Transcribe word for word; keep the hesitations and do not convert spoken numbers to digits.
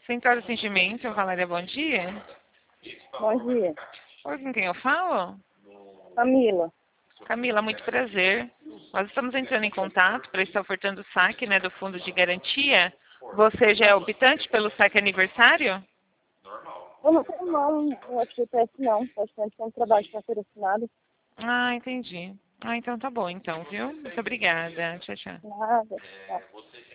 Central de Atendimento, Valéria, bom dia. Bom dia. Oi, com quem eu falo? Camila. Camila, muito prazer. Nós estamos entrando em contato para estar ofertando o saque, né, do Fundo de Garantia. Você já é optante pelo saque aniversário? Eu não tenho não, eu acho que eu peço não. Faz tempo que eu não trabalho para ser assinado. Ah, entendi. Ah, então tá bom, então, viu? Muito obrigada. Tchau, tchau. Nada. Tá.